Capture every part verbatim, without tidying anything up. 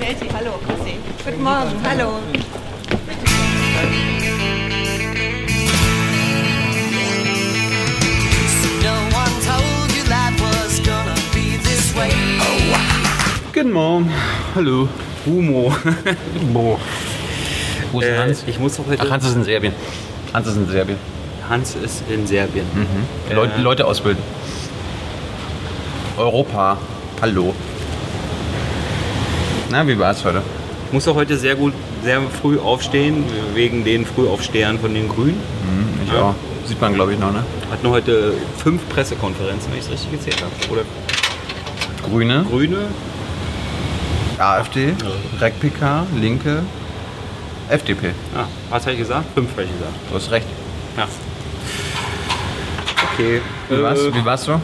Chelsea, hallo, grüß Sie. Guten Morgen, hallo. Guten Morgen, hallo. Humo. Bo. Wo ist Äh, Hans? ich muss doch heute... Ach, Hans ist in Serbien. Hans ist in Serbien. Hans ist in Serbien. Mhm. Äh, Leute, Leute ausbilden. Europa. Hallo. Na, wie war's heute? Ich muss doch heute sehr gut, sehr früh aufstehen, wegen den Frühaufstehern von den Grünen. Mhm, ich Ja. auch. Sieht man, glaube ich, noch, ne? Hatten heute fünf Pressekonferenzen, wenn ich es richtig gezählt habe. Oder Grüne, Grüne, AfD, R E C P K, Linke, F D P. ah, was habe ich gesagt? Fünf habe ich gesagt. Du hast recht. Ja. Okay. Wie war's, Äh, wie war's so?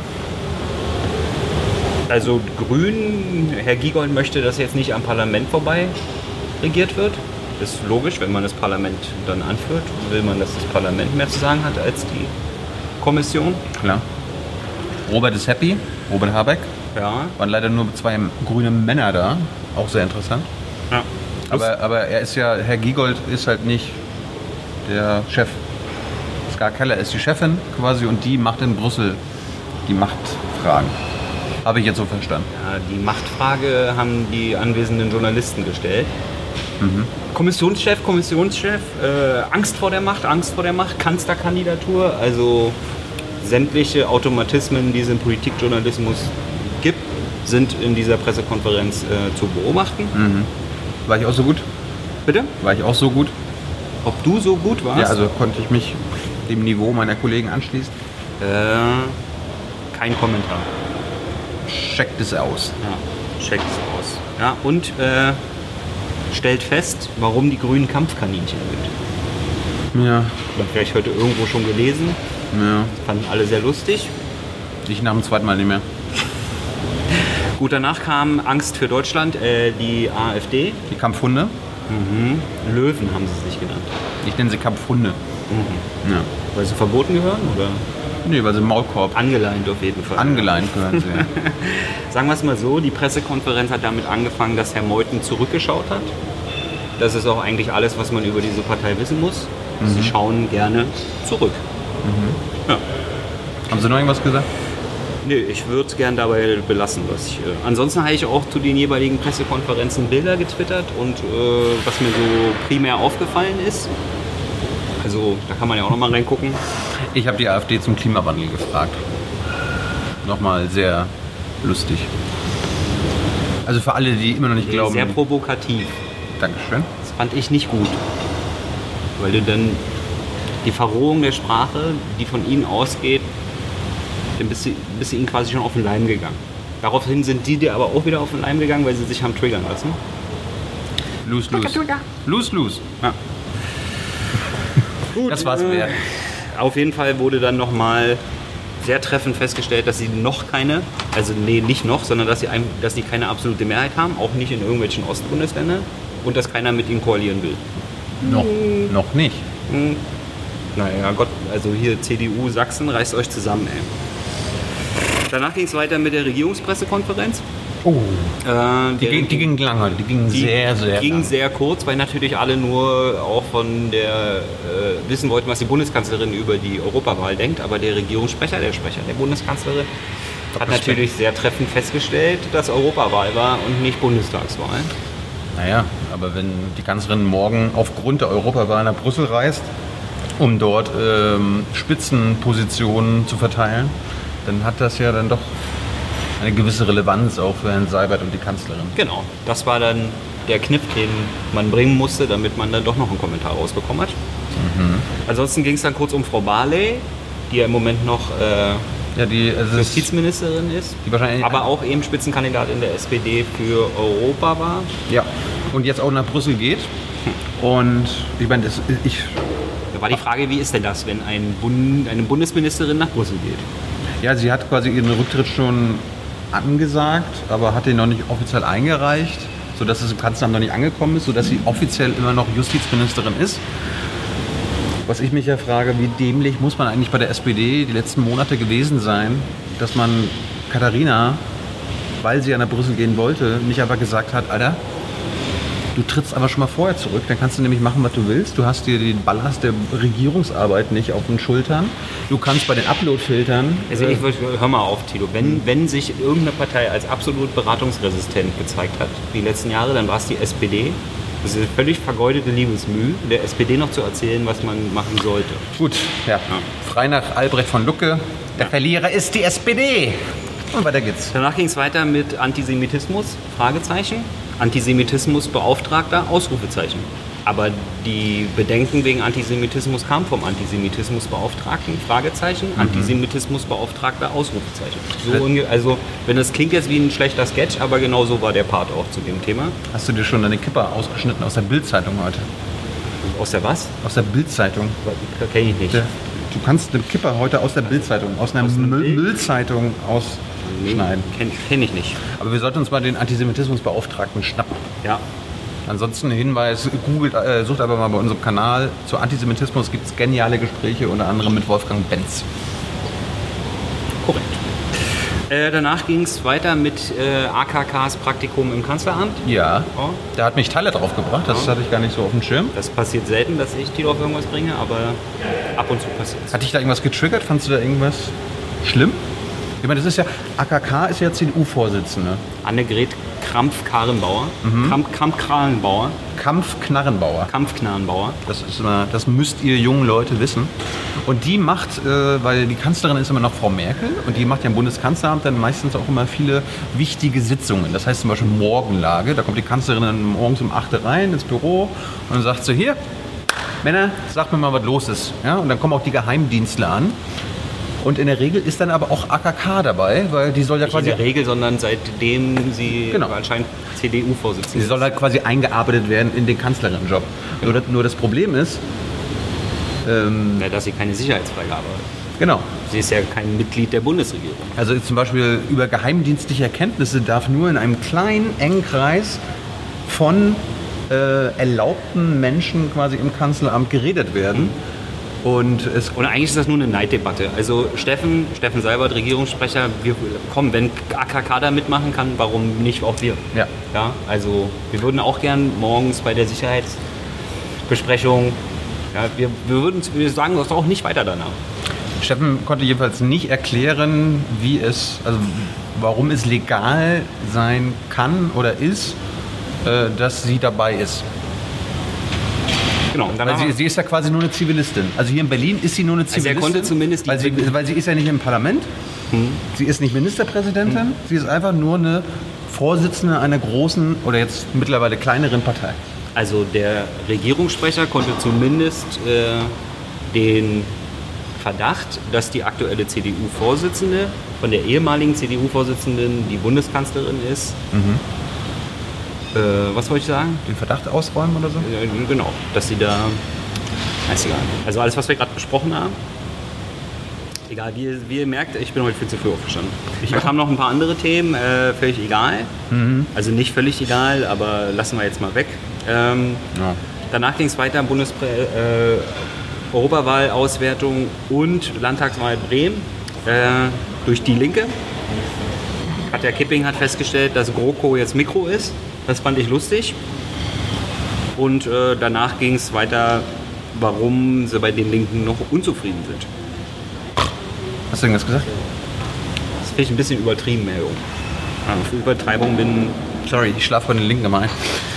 Also Grün, Herr Giegold möchte, dass jetzt nicht am Parlament vorbei regiert wird. Ist logisch, wenn man das Parlament dann anführt, will man, dass das Parlament mehr zu sagen hat als die Kommission. Klar. Robert ist happy. Robert Habeck. Ja. Waren leider nur zwei grüne Männer da. Auch sehr interessant. ja. Aber, aber er ist ja, Herr Giegold ist halt nicht der Chef. Ska Keller ist die Chefin quasi und die macht in Brüssel die Machtfragen. Habe ich jetzt so verstanden. Ja, die Machtfrage haben die anwesenden Journalisten gestellt. Mhm. Kommissionschef, Kommissionschef, äh, Angst vor der Macht, Angst vor der Macht, Kanzlerkandidatur, also sämtliche Automatismen, die es im Politikjournalismus gibt, sind in dieser Pressekonferenz äh, zu beobachten. Mhm. War ich auch so gut? Bitte? War ich auch so gut? Ob du so gut warst? Ja, also konnte ich mich dem Niveau meiner Kollegen anschließen. Äh, kein Kommentar. Checkt es aus. Ja, checkt es aus. Ja, und äh, stellt fest, warum die Grünen Kampfkaninchen sind. Ja, Oder vielleicht heute irgendwo schon gelesen. ja. Fanden alle sehr lustig. Ich nach dem zweiten Mal nicht mehr. Gut, danach kam Angst für Deutschland, äh, die AfD. Die Kampfhunde. Mhm. Löwen haben sie sich genannt. Ich nenne sie Kampfhunde. Mhm. Ja. Weil sie verboten gehören oder Nee, weil sie Maulkorb. angeleint auf jeden Fall. Angeleint gehören sie. Ja. Sagen wir es mal so, die Pressekonferenz hat damit angefangen, dass Herr Meuthen zurückgeschaut hat. Das ist auch eigentlich alles, was man über diese Partei wissen muss. Sie Mhm. schauen gerne zurück. Ja. Haben sie noch irgendwas gesagt? Nee, ich würde es gern dabei belassen. Was ich, äh, ansonsten habe ich auch zu den jeweiligen Pressekonferenzen Bilder getwittert und äh, was mir so primär aufgefallen ist, also da kann man ja auch nochmal reingucken. Ich habe die AfD zum Klimawandel gefragt. Nochmal sehr lustig. Also für alle, die immer noch nicht glauben. Sehr provokativ. Dankeschön. Das fand ich nicht gut. Weil du dann die Verrohung der Sprache, die von ihnen ausgeht, dann bist du, bist du ihnen quasi schon auf den Leim gegangen. Daraufhin sind die dir aber auch wieder auf den Leim gegangen, weil sie sich haben triggern lassen. Lose, lose. Lose, lose. Ja. Gut, Das war's äh, wert. Auf jeden Fall wurde dann nochmal sehr treffend festgestellt, dass sie noch keine, also nee, nicht noch, sondern dass sie, ein, dass sie keine absolute Mehrheit haben, auch nicht in irgendwelchen Ostbundesländern und dass keiner mit ihnen koalieren will. Noch, noch nicht. Hm. Naja, Gott, also hier C D U Sachsen, reißt euch zusammen, ey. Danach ging es weiter mit der Regierungspressekonferenz. Oh. Äh, Die, der ging, die ging lange. Die ging Die sehr, sehr ging lange. sehr kurz, weil natürlich alle nur auch von der äh, wissen wollten, was die Bundeskanzlerin über die Europawahl denkt. Aber der Regierungssprecher, der Sprecher der Bundeskanzlerin, hat Respekt. natürlich sehr treffend festgestellt, dass Europawahl war und nicht Bundestagswahl. Naja, aber wenn die Kanzlerin morgen aufgrund der Europawahl nach Brüssel reist, um dort ähm, Spitzenpositionen zu verteilen, dann hat das ja dann doch eine gewisse Relevanz auch für Herrn Seibert und die Kanzlerin. Genau, das war dann der Kniff, den man bringen musste, damit man dann doch noch einen Kommentar rausbekommen hat. Mhm. Ansonsten ging es dann kurz um Frau Barley, die ja im Moment noch äh, Ja, die, also es ist, Justizministerin ist, die wahrscheinlich. aber auch eben Spitzenkandidatin der S P D für Europa war. Ja. Und jetzt auch nach Brüssel geht. Und ich meine, das, ich. Da war die Frage, wie ist denn das, wenn ein Bund, eine Bundesministerin nach Brüssel geht? Ja, sie hat quasi ihren Rücktritt schon angesagt, aber hat den noch nicht offiziell eingereicht, sodass es im Kanzleramt noch nicht angekommen ist, sodass sie offiziell immer noch Justizministerin ist. Was ich mich ja frage, wie dämlich muss man eigentlich bei der S P D die letzten Monate gewesen sein, dass man Katharina, weil sie ja nach Brüssel gehen wollte, nicht einfach gesagt hat, Alter, Du trittst aber schon mal vorher zurück, dann kannst du nämlich machen, was du willst. Du hast dir den Ballast der Regierungsarbeit nicht auf den Schultern. Du kannst bei den Upload-Filtern... Also ich würd, hör mal auf, Tilo. Wenn, wenn sich irgendeine Partei als absolut beratungsresistent gezeigt hat, die letzten Jahre, dann war es die S P D. Das ist eine völlig vergeudete Liebesmüh, der S P D noch zu erzählen, was man machen sollte. Gut, ja. ja. Frei nach Albrecht von Lucke. Der ja. Verlierer ist die S P D. Und weiter geht's. Danach ging es weiter mit Antisemitismus, Fragezeichen. Antisemitismusbeauftragter, Ausrufezeichen. Aber die Bedenken wegen Antisemitismus kamen vom Antisemitismusbeauftragten, Fragezeichen, mhm. Antisemitismusbeauftragter, Ausrufezeichen. So unge- also, wenn das klingt jetzt wie ein schlechter Sketch, aber genau so war der Part auch zu dem Thema. Hast du dir schon deine Kipper ausgeschnitten aus der Bild-Zeitung heute? Aus der was? Aus der Bild-Zeitung. Kenn ich nicht. Der, du kannst eine Kipper heute aus der Bild-Zeitung, aus einer aus Müll- Müllzeitung aus... schneiden. Kenne kenn ich nicht. Aber wir sollten uns mal den Antisemitismusbeauftragten schnappen. Ja. Ansonsten ein Hinweis, googelt, äh, sucht aber mal bei unserem Kanal. Zu Antisemitismus gibt es geniale Gespräche, unter anderem mit Wolfgang Benz. Korrekt. Äh, danach ging es weiter mit äh, A K Ks Praktikum im Kanzleramt. Ja, oh. Da hat mich Tyler drauf gebracht, das oh. hatte ich gar nicht so auf dem Schirm. Das passiert selten, dass ich die auf irgendwas bringe, aber ab und zu passiert es. Hat dich da irgendwas getriggert? Fandst du da irgendwas schlimm? Ich meine, das ist ja, A K K ist ja C D U-Vorsitzende. Annegret Krampf-Karrenbauer. Mhm. Krampf, Krampf-Karrenbauer. Kampf-Knarrenbauer. Kampf-Knarrenbauer. Das ist immer, das müsst ihr jungen Leute wissen. Und die macht, äh, weil die Kanzlerin ist immer noch Frau Merkel und die macht ja im Bundeskanzleramt dann meistens auch immer viele wichtige Sitzungen. Das heißt zum Beispiel Morgenlage. Da kommt die Kanzlerin dann morgens um acht Uhr rein ins Büro und dann sagt sie, hier, Männer, sagt mir mal, was los ist. Ja? Und dann kommen auch die Geheimdienstler an. Und in der Regel ist dann aber auch A K K dabei, weil die soll ja Nicht quasi... in der Regel, sondern seitdem sie genau. anscheinend C D U-Vorsitzende ist. Sie soll halt quasi eingearbeitet werden in den Kanzlerinnenjob. Genau. Nur, das, nur das Problem ist... Ähm, ja, dass sie keine Sicherheitsfreigabe hat. Genau. Sie ist ja kein Mitglied der Bundesregierung. Also zum Beispiel über geheimdienstliche Erkenntnisse darf nur in einem kleinen, engen Kreis von äh, erlaubten Menschen quasi im Kanzleramt geredet werden. Mhm. Und, es und eigentlich ist das nur eine Neiddebatte. Also Steffen, Steffen Seibert, Regierungssprecher, wir, komm, wenn A K K da mitmachen kann, warum nicht auch wir? Ja. Ja, also wir würden auch gern morgens bei der Sicherheitsbesprechung, ja, wir, wir würden wir sagen das auch nicht weiter danach. Steffen konnte jedenfalls nicht erklären, wie es, also warum es legal sein kann oder ist, äh, dass sie dabei ist. Genau. Weil sie, sie ist ja quasi nur eine Zivilistin. Also hier in Berlin ist sie nur eine Zivilistin. Also er konnte zumindest... Weil sie, weil sie ist ja nicht im Parlament. Hm. Sie ist nicht Ministerpräsidentin. Hm. Sie ist einfach nur eine Vorsitzende einer großen oder jetzt mittlerweile kleineren Partei. Also der Regierungssprecher konnte zumindest äh, den Verdacht, dass die aktuelle C D U-Vorsitzende von der ehemaligen C D U-Vorsitzenden die Bundeskanzlerin ist... Mhm. Äh, was wollte ich sagen? Den Verdacht ausräumen oder so? Ja, genau, dass sie da... Ist egal. Also alles, was wir gerade besprochen haben. Egal, wie, wie ihr merkt, ich bin heute viel zu früh aufgestanden. Da kamen noch ein paar andere Themen, äh, völlig egal. Mhm. Also nicht völlig egal, aber lassen wir jetzt mal weg. Ähm, ja. Danach ging es weiter, Bundespre- äh, Europawahl-Auswertung und Landtagswahl Bremen äh, durch die Linke. Katja Kipping hat festgestellt, dass GroKo jetzt Mikro ist. Das fand ich lustig. Und äh, danach ging es weiter, warum sie bei den Linken noch unzufrieden sind. Hast du irgendwas gesagt? Das finde ich ein bisschen übertrieben, Herr Jung. Also für Übertreibung bin... Sorry, ich schlafe bei den Linken immer ein.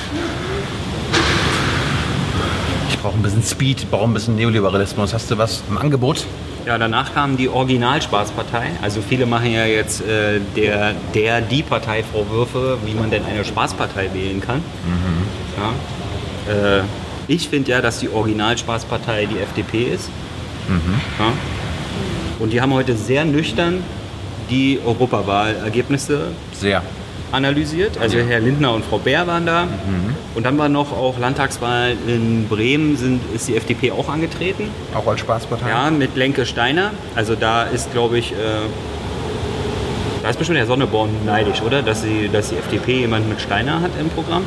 Ich brauche ein bisschen Speed, ich brauche ein bisschen Neoliberalismus. Hast du was im Angebot? Ja, danach kam die Original-Spaßpartei. Also viele machen ja jetzt äh, der, der, die Partei Vorwürfe, wie man denn eine Spaßpartei wählen kann. Mhm. Ja. Äh, ich finde ja, dass die Original-Spaßpartei die F D P ist. Mhm. Ja. Und die haben heute sehr nüchtern die Europawahlergebnisse sehr analysiert. Also Herr Lindner und Frau Beer waren da. Mhm. Und dann war noch auch Landtagswahl in Bremen, sind, ist die F D P auch angetreten. Auch als Spaßpartei? Ja, mit Lenke Steiner. Also da ist, glaube ich, äh, da ist bestimmt Herr Sonneborn neidisch, oder? Dass, sie, dass die F D P jemanden mit Steiner hat im Programm.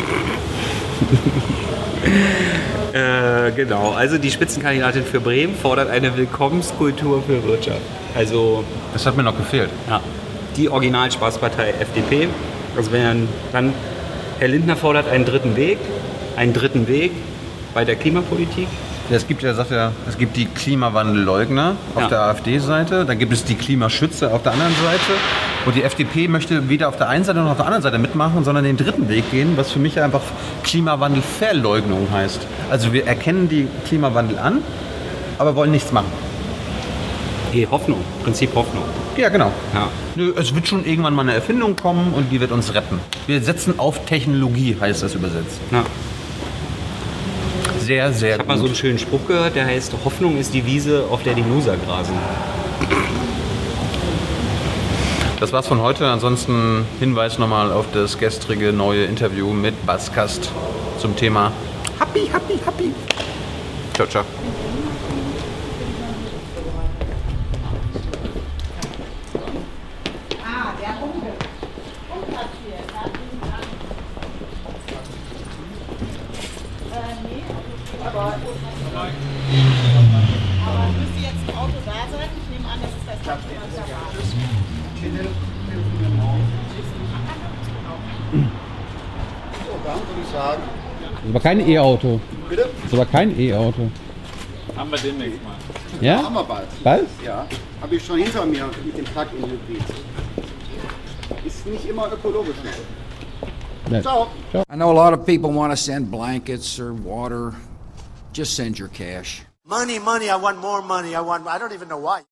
äh, genau, also die Spitzenkandidatin für Bremen fordert eine Willkommenskultur für Wirtschaft. Also, das hat mir noch gefehlt. Ja. Die Original-Spaßpartei F D P. Also wenn dann Herr Lindner fordert einen dritten Weg, einen dritten Weg bei der Klimapolitik. Ja, es gibt ja, sagt er, es gibt die Klimawandelleugner auf Ja. der AfD-Seite, dann gibt es die Klimaschützer auf der anderen Seite. Und die F D P möchte weder auf der einen Seite noch auf der anderen Seite mitmachen, sondern den dritten Weg gehen, was für mich einfach Klimawandelverleugnung heißt. Also wir erkennen die Klimawandel an, aber wollen nichts machen. Hey, Hoffnung, Prinzip Hoffnung. Ja, genau. Ja. Nö, es wird schon irgendwann mal eine Erfindung kommen und die wird uns retten. Wir setzen auf Technologie, heißt das übersetzt. Ja. Sehr, sehr Ich habe mal so einen schönen Spruch gehört, der heißt, Hoffnung ist die Wiese, auf der die Loser grasen. Das war's von heute. Ansonsten Hinweis nochmal auf das gestrige neue Interview mit Baskast zum Thema Happy, Happy, Happy. Ciao, ciao. Ah, der Onkel. Umplatzierend. Äh, nee, aber, aber müsste jetzt ein Auto da sein? Ich nehme an, das ist das Taxi aus der Garage. So, dann würde ich sagen, Aber kein E-Auto. bitte? Ist aber kein E-Auto. Haben wir demnächst mal. Ja? Haben wir bald. Bald? Ja, habe ich schon hinter mir mit dem Plug-in-Hybrid. Ist nicht immer ökologisch. Ja. Ciao. I know a lot of people want to send blankets or water. Just send your cash. Money, money, I want more money. I want, I don't even know why.